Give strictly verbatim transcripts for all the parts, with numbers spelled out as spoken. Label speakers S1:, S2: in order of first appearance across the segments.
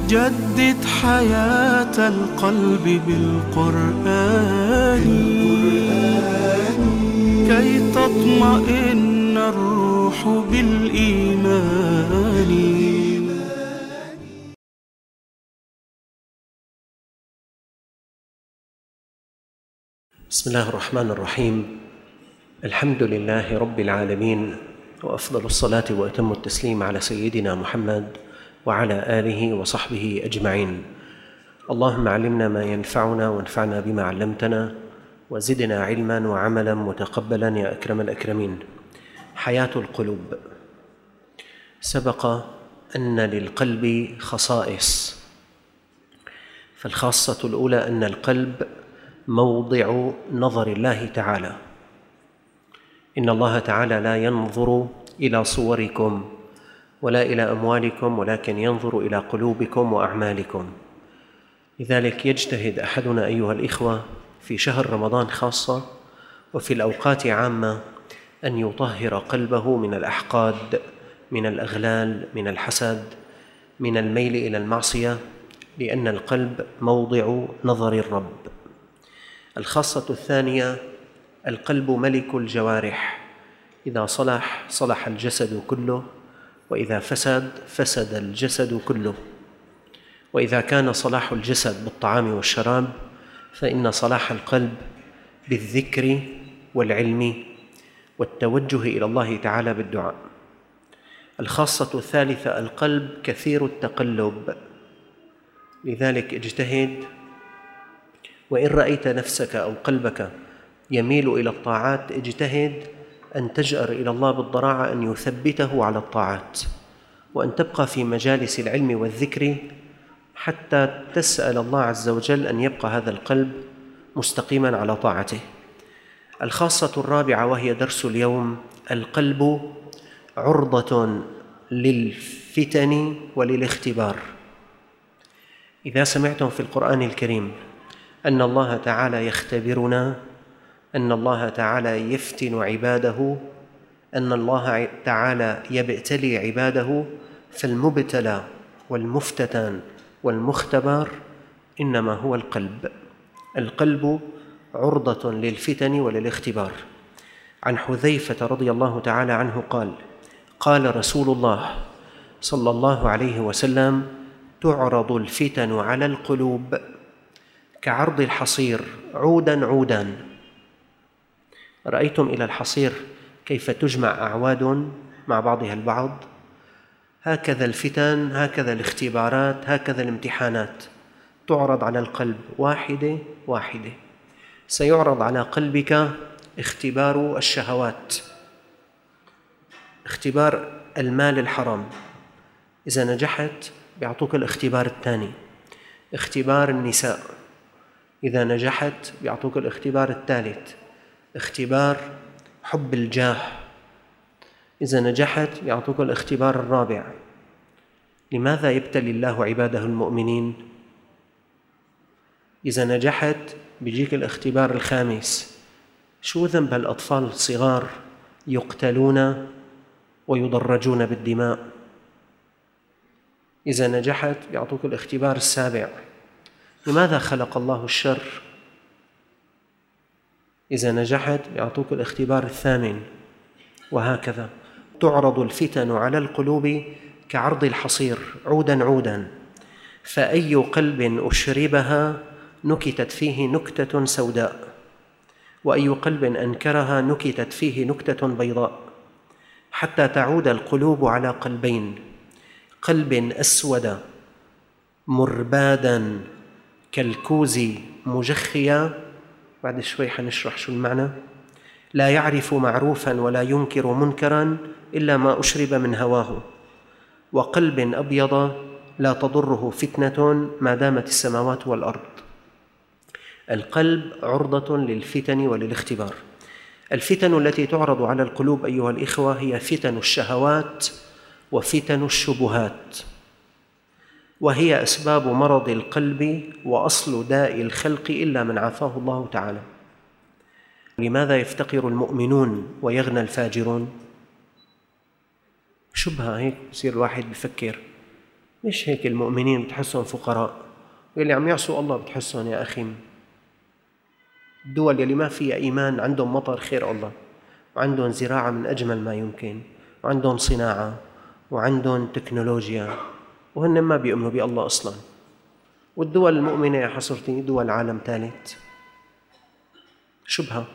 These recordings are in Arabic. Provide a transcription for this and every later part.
S1: جدد حياة القلب بالقرآن كي تطمئن الروح بالإيمان.
S2: بسم الله الرحمن الرحيم. الحمد لله رب العالمين، وأفضل الصلاة وأتم التسليم على سيدنا محمد وعلى آله وصحبه أجمعين. اللهم علمنا ما ينفعنا وانفعنا بما علمتنا وزدنا علما وعملا متقبلا يا أكرم الأكرمين. حياة القلوب. سبق أن للقلب خصائص، فالخاصة الأولى أن القلب موضع نظر الله تعالى. إن الله تعالى لا ينظر إلى صوركم ولا إلى أموالكم، ولكن ينظر إلى قلوبكم وأعمالكم. لذلك يجتهد أحدنا أيها الإخوة في شهر رمضان خاصة وفي الأوقات عامة أن يطهر قلبه من الأحقاد، من الأغلال، من الحسد، من الميل إلى المعصية، لأن القلب موضع نظر الرب. الخاصة الثانية: القلب ملك الجوارح، إذا صلح صلح الجسد كله، وإذا فسد فسد الجسد كله. وإذا كان صلاح الجسد بالطعام والشراب، فإن صلاح القلب بالذكر والعلم والتوجه إلى الله تعالى بالدعاء. الخاصة الثالثة: القلب كثير التقلب، لذلك اجتهد، وإن رأيت نفسك أو قلبك يميل إلى الطاعات اجتهد أن تجأر إلى الله بالضراعة أن يثبته على الطاعات، وأن تبقى في مجالس العلم والذكر حتى تسأل الله عز وجل أن يبقى هذا القلب مستقيما على طاعته. الخاصة الرابعة وهي درس اليوم: القلب عرضة للفتن وللاختبار. إذا سمعتم في القرآن الكريم أن الله تعالى يختبرنا، أن الله تعالى يفتن عباده، أن الله تعالى يبتلي عباده، فالمبتلى والمفتتن والمختبر إنما هو القلب. القلب عرضة للفتن وللاختبار. عن حذيفة رضي الله تعالى عنه قال: قال رسول الله صلى الله عليه وسلم: تعرض الفتن على القلوب كعرض الحصير عودا عودا. رأيتم إلى الحصير كيف تجمع أعواد مع بعضها البعض؟ هكذا الفتن، هكذا الاختبارات، هكذا الامتحانات تعرض على القلب واحدة واحدة. سيعرض على قلبك اختبار الشهوات، اختبار المال الحرام، إذا نجحت بيعطوك الاختبار الثاني. اختبار النساء، إذا نجحت بيعطوك الاختبار الثالث. اختبار حب الجاه، إذا نجحت بيعطوك الاختبار الرابع. لماذا يبتلي الله عباده المؤمنين؟ إذا نجحت بيجيك الاختبار الخامس. شو ذنب الأطفال الصغار يقتلون ويضرجون بالدماء؟ إذا نجحت بيعطوك الاختبار السابع. لماذا خلق الله الشر؟ إذا نجحت بيعطوك الاختبار الثامن، وهكذا. تعرض الفتن على القلوب كعرض الحصير عودا عودا، فأي قلب أشربها نكتت فيه نكتة سوداء، وأي قلب أنكرها نكتت فيه نكتة بيضاء، حتى تعود القلوب على قلبين: قلب أسود مربادا كالكوز مجخيا، بعد شوي حنشرح شو المعنى، لا يعرف معروفا ولا ينكر منكرا إلا ما أشرب من هواه، وقلب أبيض لا تضره فتنة ما دامت السماوات والأرض. القلب عرضة للفتن وللاختبار. الفتن التي تعرض على القلوب أيها الإخوة هي فتن الشهوات وفتن الشبهات، وهي أسباب مرض القلب وأصل داء الخلق إلا من عافاه الله تعالى. لماذا يفتقر المؤمنون ويغنى الفاجرون؟ شبهة هيك بصير الواحد بفكر، مش هيك المؤمنين بتحسهم فقراء، واللي عم يعصوا الله بتحسهم يا أخي. الدول يلي ما فيها إيمان عندهم مطر خير الله، وعندهم زراعة من أجمل ما يمكن، وعندهم صناعة، وعندهم تكنولوجيا، وهن ما بيؤمنوا بالله أصلاً. والدول المؤمنة يا حسرتي دول عالم ثالث، شبهة.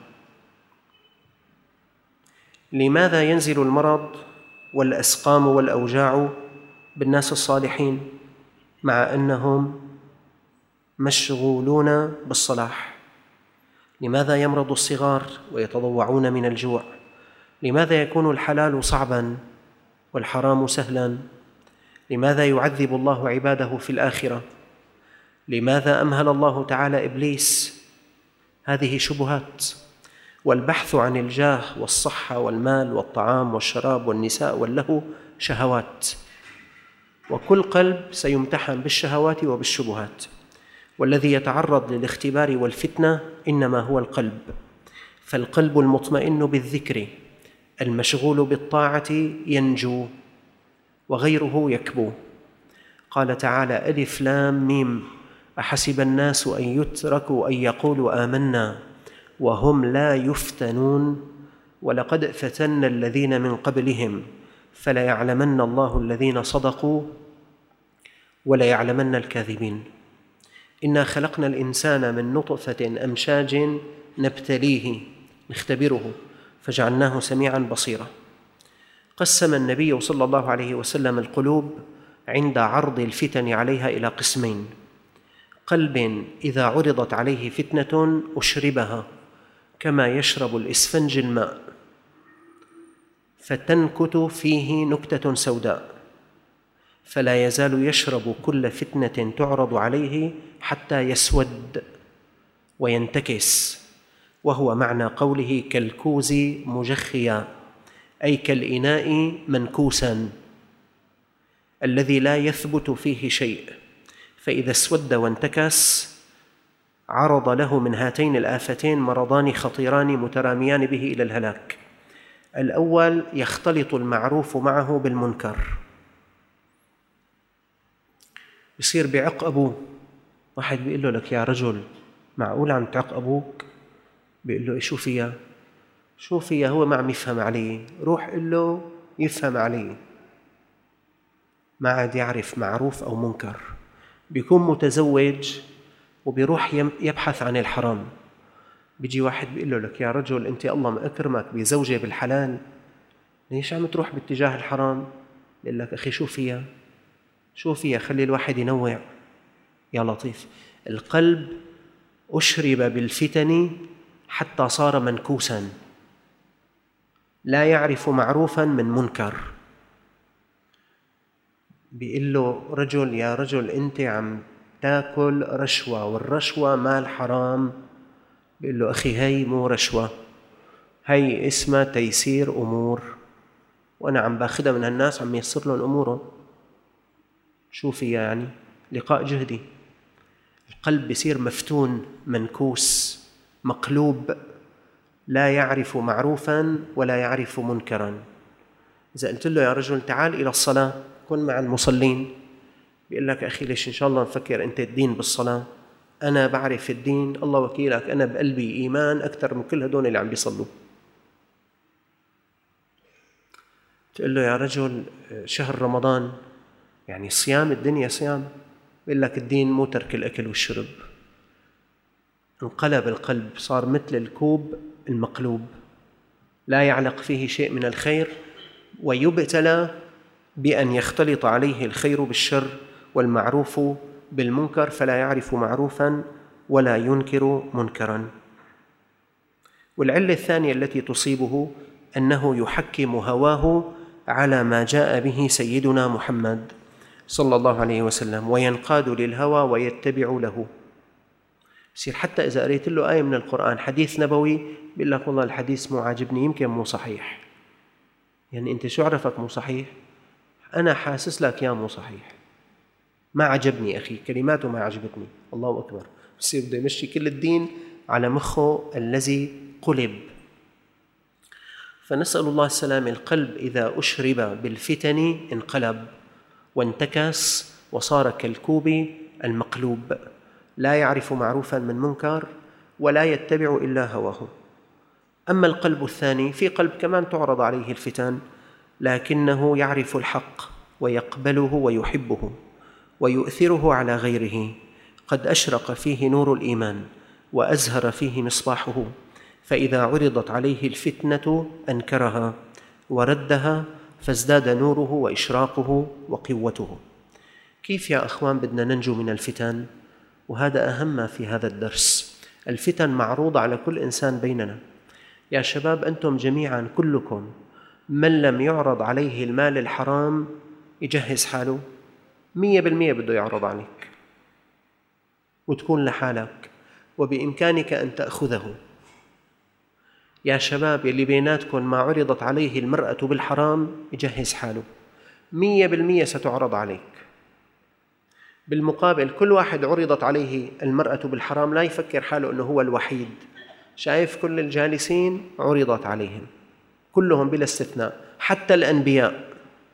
S2: لماذا ينزل المرض والأسقام والأوجاع بالناس الصالحين مع أنهم مشغولون بالصلاح؟ لماذا يمرض الصغار ويتضوعون من الجوع؟ لماذا يكون الحلال صعباً والحرام سهلاً؟ لماذا يعذب الله عباده في الآخرة؟ لماذا أمهل الله تعالى إبليس؟ هذه شبهات. والبحث عن الجاه والصحة والمال والطعام والشراب والنساء واللهو شهوات، وكل قلب سيمتحن بالشهوات وبالشبهات، والذي يتعرض للاختبار والفتنة إنما هو القلب. فالقلب المطمئن بالذكر المشغول بالطاعة ينجو، وغيره يكبو. قال تعالى: ألف لام ميم، أحسب الناس أن يتركوا أن يقولوا آمنا وهم لا يفتنون ولقد فتنا الذين من قبلهم فليعلمن الله الذين صدقوا وليعلمن الكاذبين. إنا خلقنا الإنسان من نطفة أمشاج نبتليه نختبره فجعلناه سميعا بصيرا. قسم النبي صلى الله عليه وسلم القلوب عند عرض الفتن عليها إلى قسمين: قلب إذا عرضت عليه فتنة أشربها كما يشرب الإسفنج الماء فتنكت فيه نكتة سوداء، فلا يزال يشرب كل فتنة تعرض عليه حتى يسود وينتكس، وهو معنى قوله كالكوز مجخيا، أي كالإناء منكوسا الذي لا يثبت فيه شيء، فإذا اسود وانتكس عرض له من هاتين الآفتين مرضان خطيران متراميان به إلى الهلاك. الأول يختلط المعروف معه بالمنكر، يصير بعق أبوه. واحد بيقول له: لك يا رجل معقول عم تعق أبوك؟ بيقول له: إيه شو فيها؟ شو فيها؟ هو ما عم يفهم علي، روح قل له يفهم علي. ما عاد يعرف معروف أو منكر. بيكون متزوج وبيروح يبحث عن الحرام، بيجي واحد بيقول له: لك يا رجل أنت الله ما أكرمك بزوجة بالحلال، ليش عم تروح باتجاه الحرام؟ بيقول لك: أخي شو فيها؟ شو فيها؟ خلي الواحد ينوع. يا لطيف، القلب أشرب بالفتن حتى صار منكوسا، لا يعرف معروفا من منكر. بيقول له رجل: يا رجل أنت عم تاكل رشوة والرشوة مال حرام. بيقول له: أخي هي مو رشوة، هي اسمها تيسير أمور، وأنا عم باخدها من هالناس عم يسر لهم أمورهم. شو فيها يعني؟ لقاء جهدي. القلب بيصير مفتون منكوس مقلوب، لا يعرف معروفا ولا يعرف منكرا. إذا قلت له: يا رجل تعال إلى الصلاة كن مع المصلين، بيقول لك: أخي ليش إن شاء الله نفكر أنت الدين بالصلاة؟ أنا بعرف الدين، الله وكيلك، أنا بقلبي إيمان أكثر من كل هدول اللي عم بيصلوا. تقول له: يا رجل شهر رمضان يعني صيام، الدنيا صيام. بيقول لك: الدين مو ترك الأكل والشرب. انقلب القلب، صار مثل الكوب المقلوب، لا يعلق فيه شيء من الخير، ويبتلى بأن يختلط عليه الخير بالشر والمعروف بالمنكر، فلا يعرف معروفا ولا ينكر منكرا. والعلة الثانية التي تصيبه أنه يحكم هواه على ما جاء به سيدنا محمد صلى الله عليه وسلم، وينقاد للهوى ويتبع له. بصير حتى إذا قريت له آية من القرآن، حديث نبوي، بيقول لك: والله الحديث مو عاجبني، يمكن مو صحيح. يعني أنت شو عرفك مو صحيح؟ أنا حاسس لك يا مو صحيح، ما عجبني أخي، كلماته ما عجبتني. الله أكبر. بصير بده يمشي كل الدين على مخه الذي قلب. فنسأل الله السلامة. القلب إذا أشرب بالفتن انقلب وانتكس وصار كالكوب المقلوب، لا يعرف معروفا من منكر ولا يتبع إلا هواه. أما القلب الثاني، في قلب كمان تعرض عليه الفتن لكنه يعرف الحق ويقبله ويحبه ويؤثره على غيره، قد أشرق فيه نور الإيمان وأزهر فيه مصباحه، فإذا عرضت عليه الفتنة أنكرها وردها فازداد نوره وإشراقه وقوته. كيف يا أخوان بدنا ننجو من الفتن؟ وهذا أهم ما في هذا الدرس. الفتن معروضة على كل إنسان بيننا. يا شباب أنتم جميعا كلكم من لم يعرض عليه المال الحرام يجهز حاله، مية بالمية بده يعرض عليك وتكون لحالك وبإمكانك أن تأخذه. يا شباب يلي بيناتكم ما عرضت عليه المرأة بالحرام يجهز حاله، مية بالمية ستعرض عليك. بالمقابل كل واحد عرضت عليه المرأة بالحرام لا يفكر حاله أنه هو الوحيد، شايف كل الجالسين عرضت عليهم كلهم بلا استثناء، حتى الأنبياء.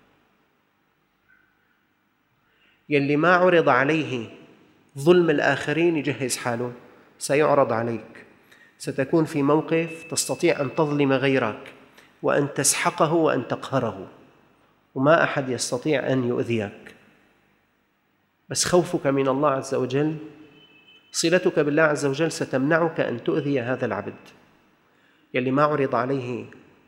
S2: يلي ما عرض عليه ظلم الآخرين يجهز حاله، سيعرض عليك، ستكون في موقف تستطيع أن تظلم غيرك وأن تسحقه وأن تقهره، وما أحد يستطيع أن يؤذيك. بس خوفك من الله عز وجل، صلتك بالله عز وجل ستمنعك أن تؤذي هذا العبد. يلي ما عرض عليه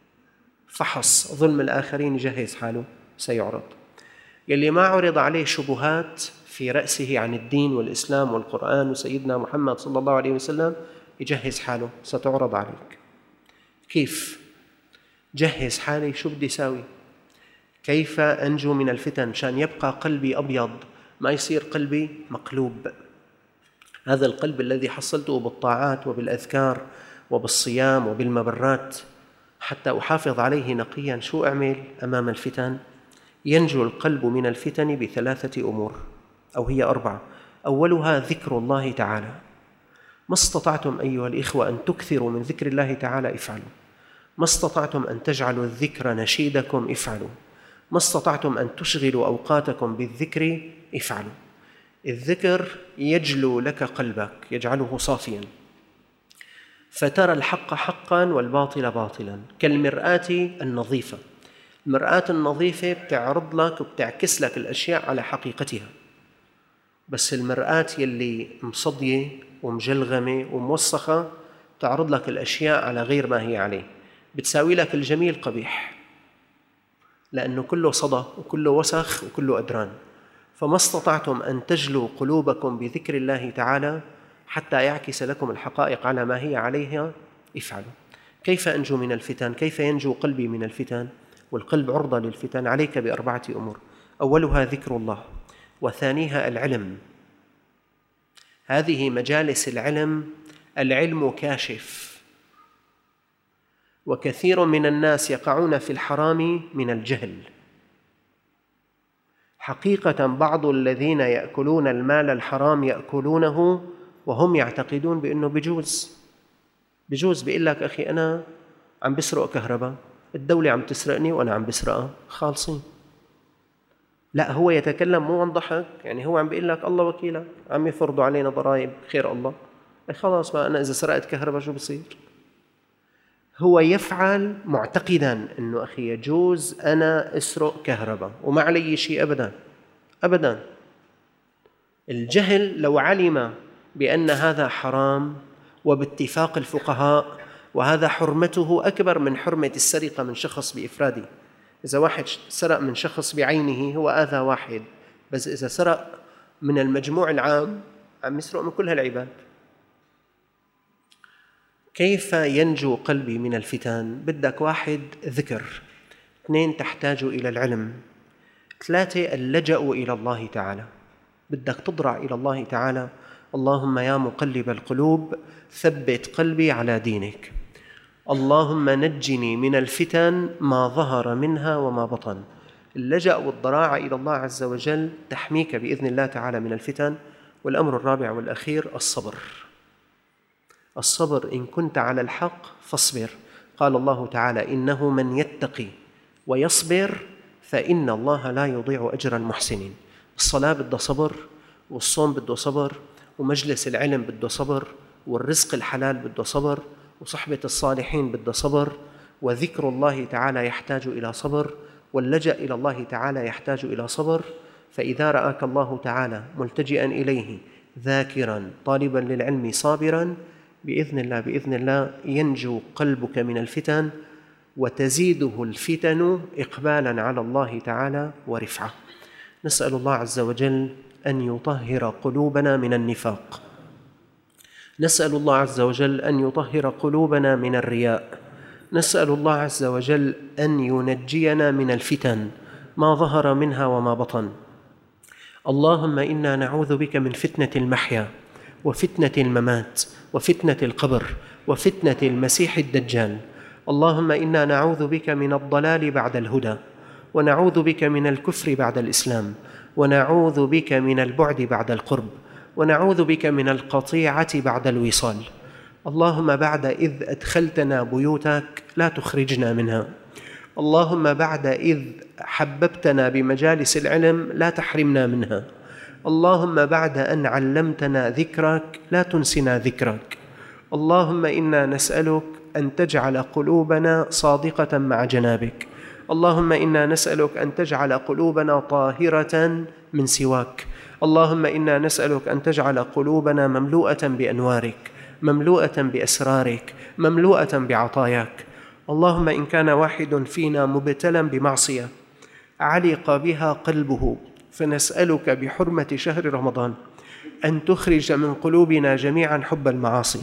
S2: فحص ظلم الآخرين يجهز حاله، سيعرض. يلي ما عرض عليه شبهات في رأسه عن الدين والإسلام والقرآن وسيدنا محمد صلى الله عليه وسلم يجهز حاله، ستعرض عليك. كيف؟ جهز حالي، شو بدي ساوي؟ كيف أنجو من الفتن شان يبقى قلبي أبيض، ما يصير قلبي مقلوب؟ هذا القلب الذي حصلته بالطاعات وبالأذكار وبالصيام وبالمبرات حتى أحافظ عليه نقيا، شو أعمل أمام الفتن؟ ينجو القلب من الفتن بثلاثة أمور، أو هي أربعة. أولها ذكر الله تعالى. ما استطعتم أيها الإخوة أن تكثروا من ذكر الله تعالى افعلوا، ما استطعتم أن تجعلوا الذكر نشيدكم افعلوا، ما استطعتم أن تشغلوا أوقاتكم بالذكر افعلوا. الذكر يجلو لك قلبك، يجعله صافيا، فترى الحق حقا والباطل باطلا، كالمرآة النظيفة. المرآة النظيفة بتعرض لك وبتعكس لك الأشياء على حقيقتها، بس المرآة يلي مصدية ومجلغمة وموسخة تعرض لك الأشياء على غير ما هي عليه، بتساوي لك الجميل قبيح، لأنه كله صدى وكله وسخ وكله أدران. فما استطعتم أن تجلوا قلوبكم بذكر الله تعالى حتى يعكس لكم الحقائق على ما هي عليها افعلوا. كيف أنجو من الفتن؟ كيف ينجو قلبي من الفتن؟ والقلب عرضة للفتن. عليك بأربعة أمور. أولها ذكر الله، وثانيها العلم. هذه مجالس العلم، العلم كاشف، وكثير من الناس يقعون في الحرام من الجهل. حقيقة بعض الذين يأكلون المال الحرام يأكلونه وهم يعتقدون بأنه بجوز بجوز بيقول لك أخي أنا عم بسرق كهرباء، الدولة عم تسرقني وأنا عم بسرقها، خالصين. لا، هو يتكلم مو عن ضحك، يعني هو عم بيقول لك الله وكيلك عم يفرضوا علينا ضرائب، خير الله، خلاص ما أنا إذا سرقت كهرباء شو بصير؟ هو يفعل معتقدا أنه أخي يجوز أنا أسرق كهرباء وما علي شيء أبدا أبدا. الجهل لو علم بأن هذا حرام وباتفاق الفقهاء، وهذا حرمته أكبر من حرمة السرقة من شخص بإفراده. إذا واحد سرق من شخص بعينه هو آذى واحد، بس إذا سرق من المجموع العام عم يسرق من كل هالعباد. كيف ينجو قلبي من الفتن؟ بدك واحد ذكر، اثنين تحتاج إلى العلم، ثلاثة اللجأ إلى الله تعالى. بدك تضرع إلى الله تعالى، اللهم يا مقلب القلوب ثبت قلبي على دينك، اللهم نجني من الفتن ما ظهر منها وما بطن. اللجأ والضراعة إلى الله عز وجل تحميك بإذن الله تعالى من الفتن. والأمر الرابع والأخير الصبر. الصبر، إن كنت على الحق فاصبر. قال الله تعالى إنه من يتقي ويصبر فإن الله لا يضيع أجر المحسنين. الصلاة بدها صبر، والصوم بده صبر، ومجلس العلم بده صبر، والرزق الحلال بده صبر، وصحبة الصالحين بده صبر، وذكر الله تعالى يحتاج إلى صبر، واللجأ إلى الله تعالى يحتاج إلى صبر. فإذا رآك الله تعالى ملتجئا إليه ذاكرا طالبا للعلم صابرا، بإذن الله بإذن الله ينجو قلبك من الفتن، وتزيده الفتن إقبالا على الله تعالى ورفعة. نسأل الله عز وجل أن يطهر قلوبنا من النفاق، نسأل الله عز وجل أن يطهر قلوبنا من الرياء، نسأل الله عز وجل أن ينجينا من الفتن ما ظهر منها وما بطن. اللهم إنا نعوذ بك من فتنة المحيا وفتنة الممات وفتنة القبر وفتنة المسيح الدجال. اللهم إنا نعوذ بك من الضلال بعد الهدى، ونعوذ بك من الكفر بعد الإسلام، ونعوذ بك من البعد بعد القرب، ونعوذ بك من القطيعة بعد الوصال. اللهم بعد إذ أدخلتنا بيوتك لا تخرجنا منها، اللهم بعد إذ حببتنا بمجالس العلم لا تحرمنا منها، اللهم بعد أن علمتنا ذكرك لا تنسنا ذكرك. اللهم إنا نسألك أن تجعل قلوبنا صادقة مع جنابك، اللهم إنا نسألك أن تجعل قلوبنا طاهرة من سواك، اللهم إنا نسألك أن تجعل قلوبنا مملوءة بأنوارك، مملوءة بأسرارك، مملوءة بعطاياك. اللهم إن كان واحد فينا مبتلى بمعصية علق بها قلبه، فنسألك بحرمة شهر رمضان أن تخرج من قلوبنا جميعا حب المعاصي.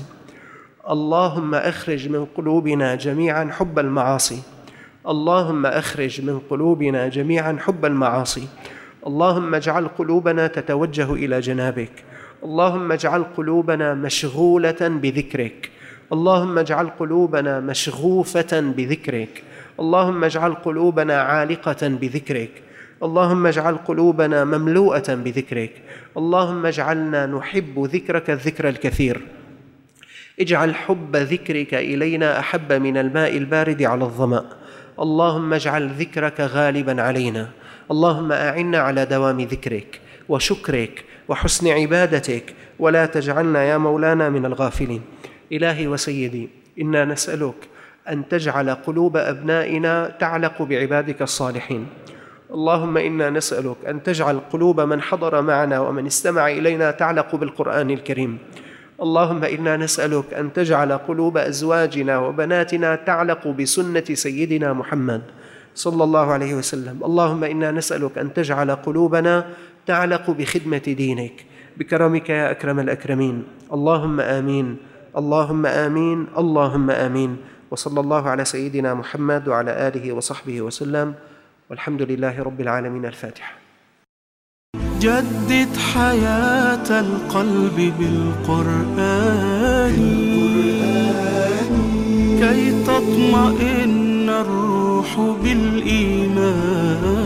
S2: اللهم أخرج من قلوبنا جميعا حب المعاصي، اللهم أخرج من قلوبنا جميعا حب المعاصي. اللهم اجعل قلوبنا تتوجه إلى جنابك، اللهم اجعل قلوبنا مشغولة بذكرك، اللهم اجعل قلوبنا مشغوفة بذكرك، اللهم اجعل قلوبنا عالقة بذكرك، اللهم اجعل قلوبنا مملوءة بذكرك، اللهم اجعلنا نحب ذكرك الذكر الكثير. اجعل حب ذكرك إلينا أحب من الماء البارد على الظمأ. اللهم اجعل ذكرك غالبا علينا، اللهم أعنا على دوام ذكرك وشكرك وحسن عبادتك، ولا تجعلنا يا مولانا من الغافلين. إلهي وسيدي، إنا نسألك أن تجعل قلوب أبنائنا تعلق بعبادك الصالحين. اللهم إنا نسألك أن تجعل قلوب من حضر معنا ومن استمع إلينا تعلق بالقرآن الكريم. اللهم إنا نسألك أن تجعل قلوب أزواجنا وبناتنا تعلق بسنة سيدنا محمد صلى الله عليه وسلم. اللهم إنا نسألك أن تجعل قلوبنا تعلق بخدمة دينك بكرمك يا أكرم الأكرمين. اللهم آمين، اللهم آمين، اللهم آمين. وصلى الله على سيدنا محمد وعلى آله وصحبه وسلم، والحمد لله رب العالمين. الفاتحة.
S1: جدد حياة القلب بالقرآن كي تطمئن الروح بالإيمان.